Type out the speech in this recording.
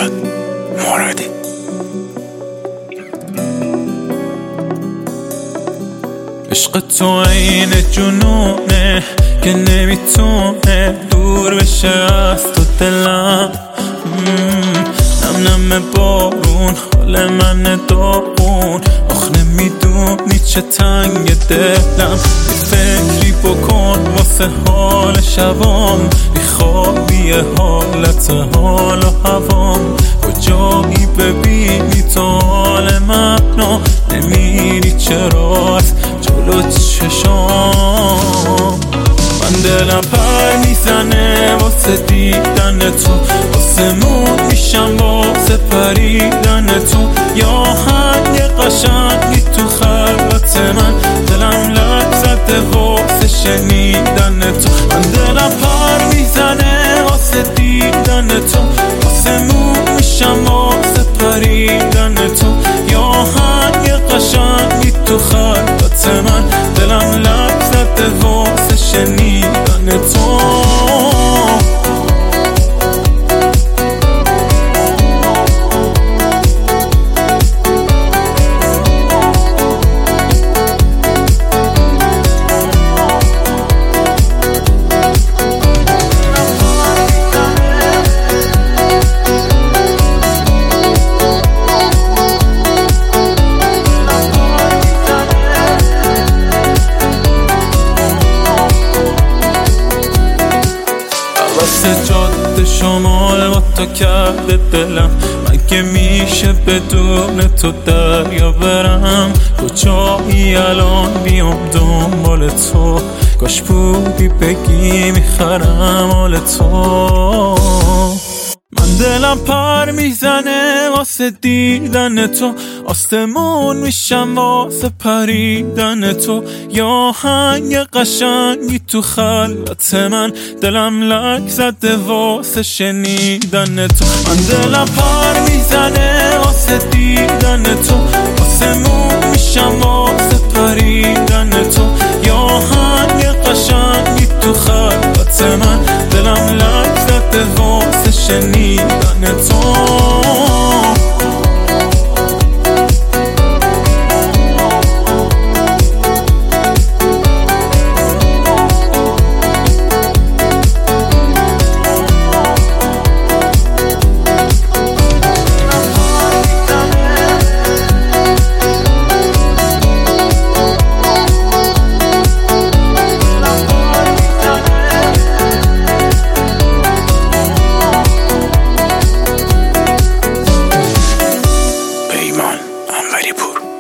فرهاد مرادی. عشق تو عین جنونه که نمیتونه دور بشه از تو دلم. نم نم بارون حال من داغون، آخ نمیدونی چه تنگ دلم. یه فکری بکن واسه حال شبام، بیخوابی حالت حال و هوام. کجایی ببینی تو حال منو، نمیری چرا از جلو چشام. من دلم پر میزنه واسه دیدن تو، آسمون میشم واسه پریدن تو. یا آهنگ قشنگی تو خلوت من، دلم لرز زده واسه شنیدن تو. من دلم پر میزنه واسه دیدن تو، آسمون میشم واسه پریدن تو. یا آهنگ قشنگی تو خلوت من، دلم لرز زده واسه شنیدن تو. جاده شمال با تو کرده دلم، مگه میشه بدون تو دریا برم؟ کجایی الان بیام دنبال تو؟ کاش بودی بگی میخرم حال تو. من دلم پر میزنه واسه دیدن تو، آسمون میشم واسه پریدن تو. یا آهنگ قشنگی تو خلوت من، دلم لک زده واسه شنیدن تو. من دلم پر میزنه واسه دیدن تو، آسمون میشم واسه پریدن تو. یا آهنگ قشنگی تو خلوت من، دلم لک زده واسه شنیدن تو. پیمان انوری پور.